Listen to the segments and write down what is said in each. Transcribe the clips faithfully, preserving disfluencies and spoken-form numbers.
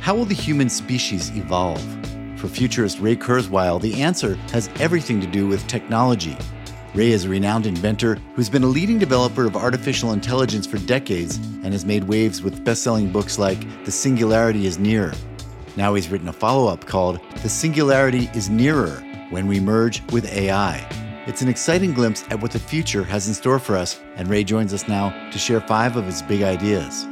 How will the human species evolve? For futurist Ray Kurzweil, the answer has everything to do with technology. Ray is a renowned inventor who's been a leading developer of artificial intelligence for decades and has made waves with best-selling books like The Singularity is Near. Now he's written a follow-up called The Singularity is Nearer, When We Merge with A I. It's an exciting glimpse at what the future has in store for us, and Ray joins us now to share five of his big ideas.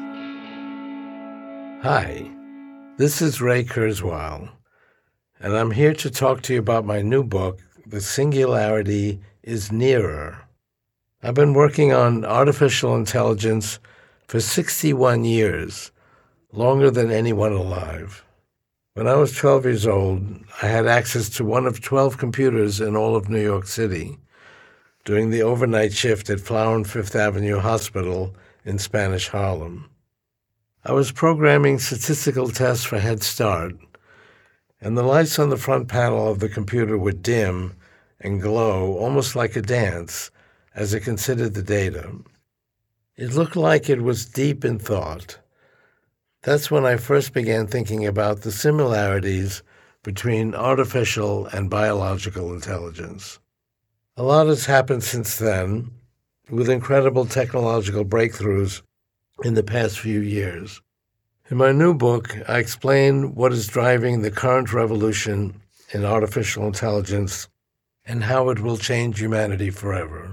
Hi, this is Ray Kurzweil, and I'm here to talk to you about my new book, The Singularity is Nearer. I've been working on artificial intelligence for sixty-one years, longer than anyone alive. When I was twelve years old, I had access to one of twelve computers in all of New York City during the overnight shift at Flower and Fifth Avenue Hospital in Spanish Harlem. I was programming statistical tests for Head Start, and the lights on the front panel of the computer would dim and glow almost like a dance as it considered the data. It looked like it was deep in thought. That's when I first began thinking about the similarities between artificial and biological intelligence. A lot has happened since then, with incredible technological breakthroughs in the past few years. In my new book, I explain what is driving the current revolution in artificial intelligence and how it will change humanity forever.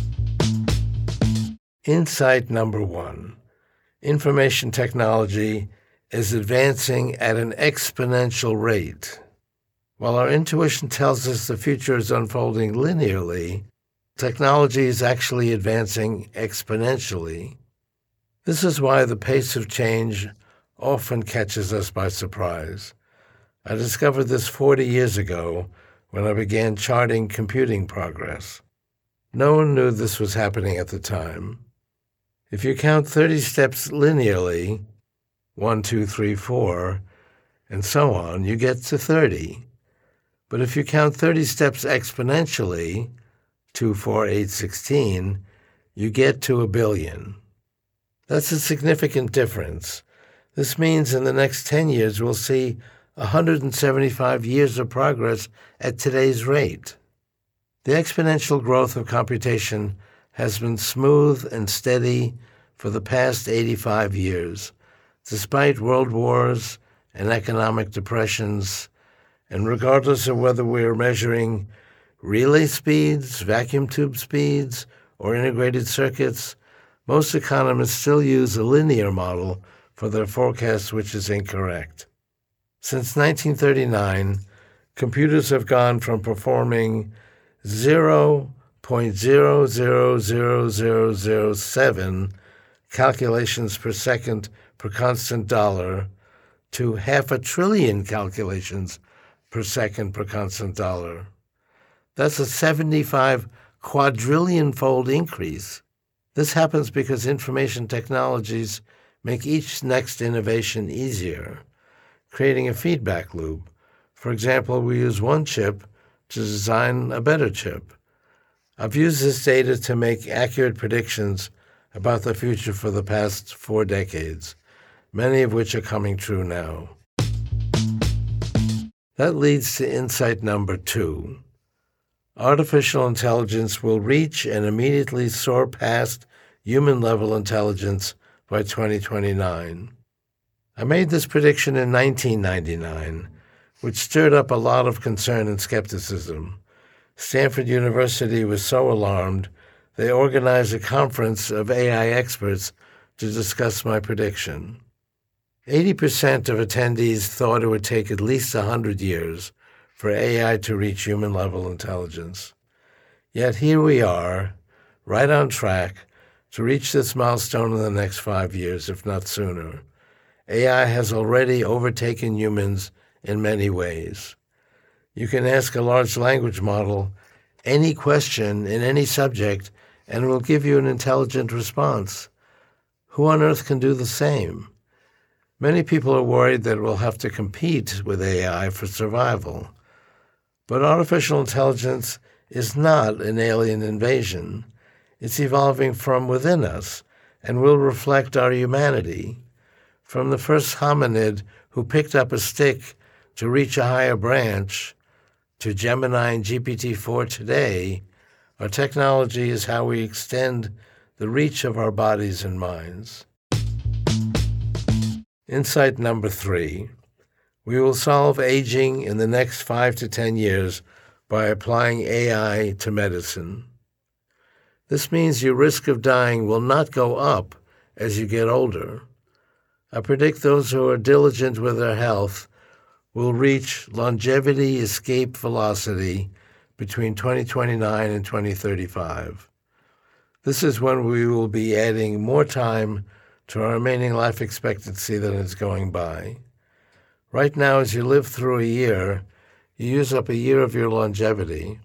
Insight number one. Information technology is advancing at an exponential rate. While our intuition tells us the future is unfolding linearly, technology is actually advancing exponentially. This is why the pace of change often catches us by surprise. I discovered this forty years ago when I began charting computing progress. No one knew this was happening at the time. If you count thirty steps linearly, one, two, three, four, and so on, you get to thirty. But if you count thirty steps exponentially, two, four, eight, sixteen, you get to a billion. That's a significant difference. This means in the next ten years we'll see one hundred seventy-five years of progress at today's rate. The exponential growth of computation has been smooth and steady for the past eighty-five years, despite world wars and economic depressions, and regardless of whether we're measuring relay speeds, vacuum tube speeds, or integrated circuits, most economists still use a linear model for their forecasts, which is incorrect. Since nineteen thirty-nine, computers have gone from performing zero point zero zero zero zero zero seven calculations per second per constant dollar to half a trillion calculations per second per constant dollar. That's a seventy-five quadrillion-fold increase. This happens because information technologies make each next innovation easier, creating a feedback loop. For example, we use one chip to design a better chip. I've used this data to make accurate predictions about the future for the past four decades, many of which are coming true now. That leads to insight number two. Artificial intelligence will reach and immediately soar past human-level intelligence by twenty twenty-nine. I made this prediction in nineteen ninety-nine, which stirred up a lot of concern and skepticism. Stanford University was so alarmed, they organized a conference of A I experts to discuss my prediction. eighty percent of attendees thought it would take at least one hundred years for A I to reach human-level intelligence. Yet here we are, right on track to reach this milestone in the next five years, if not sooner. A I has already overtaken humans in many ways. You can ask a large language model any question in any subject, and it will give you an intelligent response. Who on earth can do the same? Many people are worried that we'll have to compete with A I for survival. But artificial intelligence is not an alien invasion. It's evolving from within us and will reflect our humanity. From the first hominid who picked up a stick to reach a higher branch, to Gemini and G P T four today, our technology is how we extend the reach of our bodies and minds. Insight number three, we will solve aging in the next five to ten years by applying A I to medicine. This means your risk of dying will not go up as you get older. I predict those who are diligent with their health will reach longevity escape velocity between twenty twenty-nine and twenty thirty-five. This is when we will be adding more time to our remaining life expectancy than is going by. Right now, as you live through a year, you use up a year of your longevity.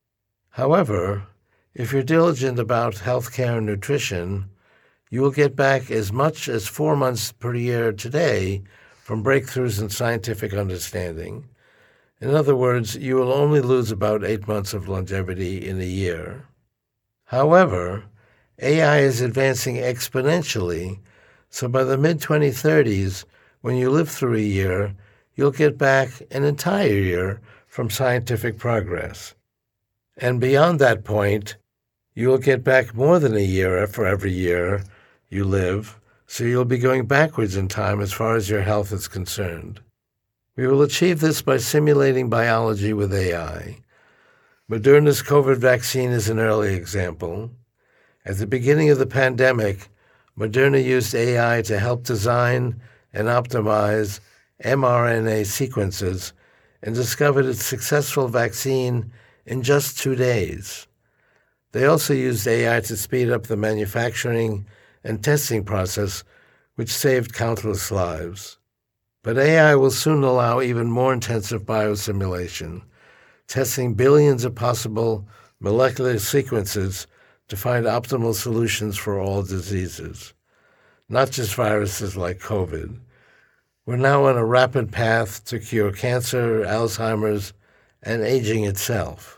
However, if you're diligent about health care and nutrition, you will get back as much as four months per year today from breakthroughs in scientific understanding. In other words, you will only lose about eight months of longevity in a year. However, A I is advancing exponentially, so by the mid twenty thirties, when you live through a year, you'll get back an entire year from scientific progress. And beyond that point, you will get back more than a year for every year you live, so you'll be going backwards in time as far as your health is concerned. We will achieve this by simulating biology with A I. Moderna's COVID vaccine is an early example. At the beginning of the pandemic, Moderna used A I to help design and optimize mRNA sequences and discovered its successful vaccine in just two days. They also used A I to speed up the manufacturing and testing process, which saved countless lives. But A I will soon allow even more intensive biosimulation, testing billions of possible molecular sequences to find optimal solutions for all diseases, not just viruses like COVID. We're now on a rapid path to cure cancer, Alzheimer's, and aging itself.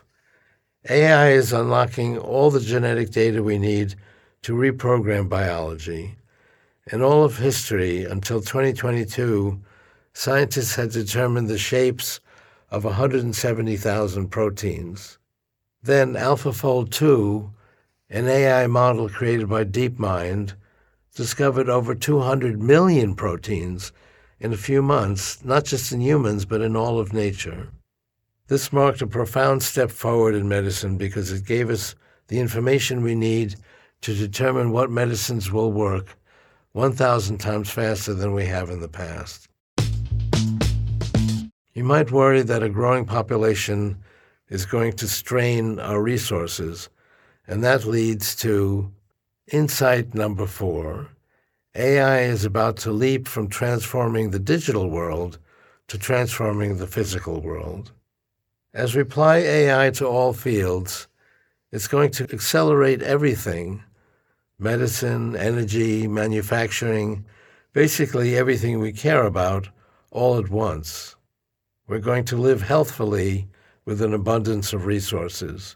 A I is unlocking all the genetic data we need to reprogram biology. In all of history, until twenty twenty-two, scientists had determined the shapes of one hundred seventy thousand proteins. Then AlphaFold two, an A I model created by DeepMind, discovered over two hundred million proteins in a few months, not just in humans, but in all of nature. This marked a profound step forward in medicine because it gave us the information we need to determine what medicines will work one thousand times faster than we have in the past. You might worry that a growing population is going to strain our resources, and that leads to insight number four. A I is about to leap from transforming the digital world to transforming the physical world. As we apply A I to all fields, it's going to accelerate everything: medicine, energy, manufacturing, basically everything we care about all at once. We're going to live healthfully with an abundance of resources.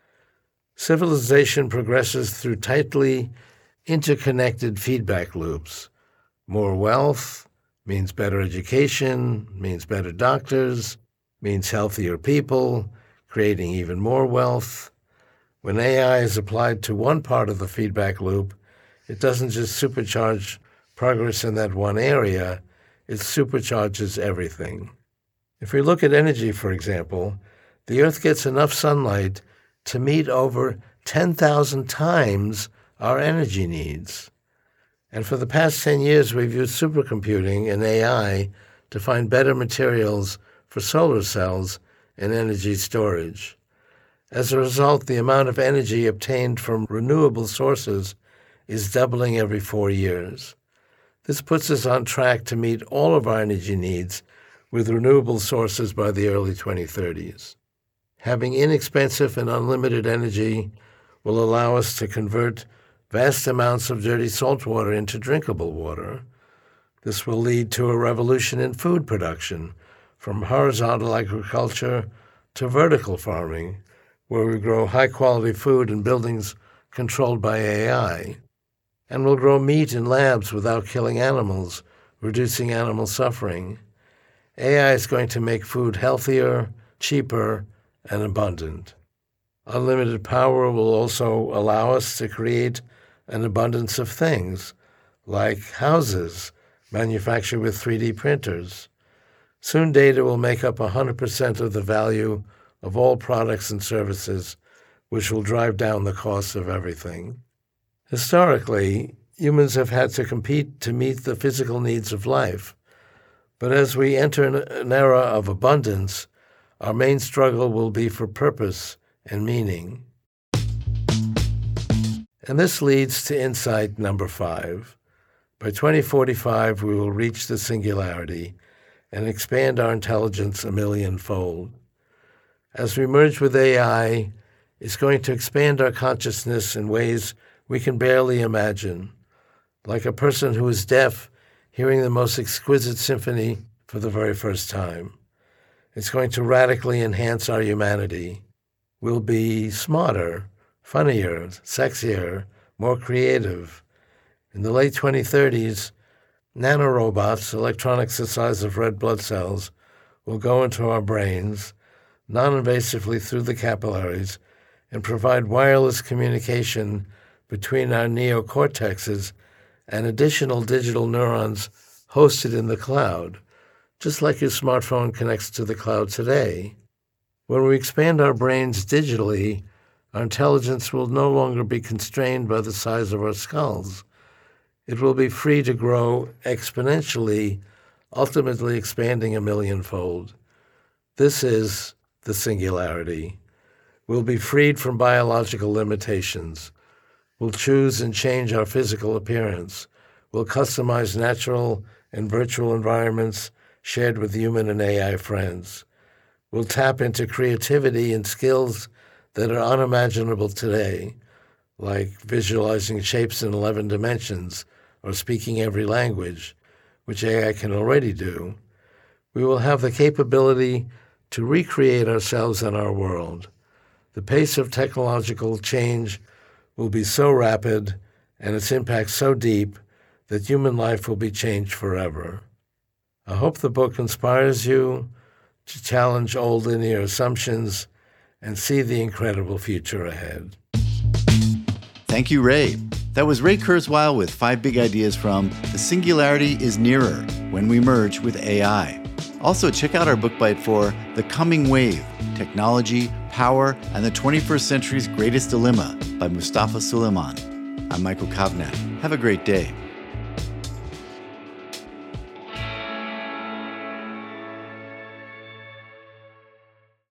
Civilization progresses through tightly interconnected feedback loops. More wealth means better education, means better doctors, means healthier people, creating even more wealth. When A I is applied to one part of the feedback loop, it doesn't just supercharge progress in that one area, it supercharges everything. If we look at energy, for example, the Earth gets enough sunlight to meet over ten thousand times our energy needs. And for the past ten years, we've used supercomputing and A I to find better materials for solar cells and energy storage. As a result, the amount of energy obtained from renewable sources is doubling every four years. This puts us on track to meet all of our energy needs with renewable sources by the early twenty thirties. Having inexpensive and unlimited energy will allow us to convert vast amounts of dirty salt water into drinkable water. This will lead to a revolution in food production, from horizontal agriculture to vertical farming, where we grow high-quality food in buildings controlled by A I. And we'll grow meat in labs without killing animals, reducing animal suffering. A I is going to make food healthier, cheaper, and abundant. Unlimited power will also allow us to create an abundance of things, like houses manufactured with three D printers. Soon data will make up one hundred percent of the value of all products and services, which will drive down the cost of everything. Historically, humans have had to compete to meet the physical needs of life. But as we enter an era of abundance, our main struggle will be for purpose and meaning. And this leads to insight number five. By twenty forty-five, we will reach the singularity and expand our intelligence a millionfold. As we merge with A I, it's going to expand our consciousness in ways we can barely imagine, like a person who is deaf hearing the most exquisite symphony for the very first time. It's going to radically enhance our humanity. We'll be smarter, funnier, sexier, more creative. In the late twenty thirties, nanorobots, electronics the size of red blood cells, will go into our brains, non-invasively through the capillaries, and provide wireless communication between our neocortexes and additional digital neurons hosted in the cloud, just like your smartphone connects to the cloud today. When we expand our brains digitally, our intelligence will no longer be constrained by the size of our skulls. It will be free to grow exponentially, ultimately expanding a millionfold. This is the singularity. We'll be freed from biological limitations. We'll choose and change our physical appearance. We'll customize natural and virtual environments shared with human and A I friends. We'll tap into creativity and skills that are unimaginable today, like visualizing shapes in eleven dimensions or speaking every language, which A I can already do. We will have the capability to recreate ourselves and our world. The pace of technological change will be so rapid and its impact so deep that human life will be changed forever. I hope the book inspires you to challenge old linear assumptions and see the incredible future ahead. Thank you, Ray. That was Ray Kurzweil with five big ideas from The Singularity is Nearer When We Merge with A I. Also, check out our book bite for The Coming Wave, Technology, Power, and the twenty-first Century's Greatest Dilemma by Mustafa Suleyman. I'm Michael Kovnat. Have a great day.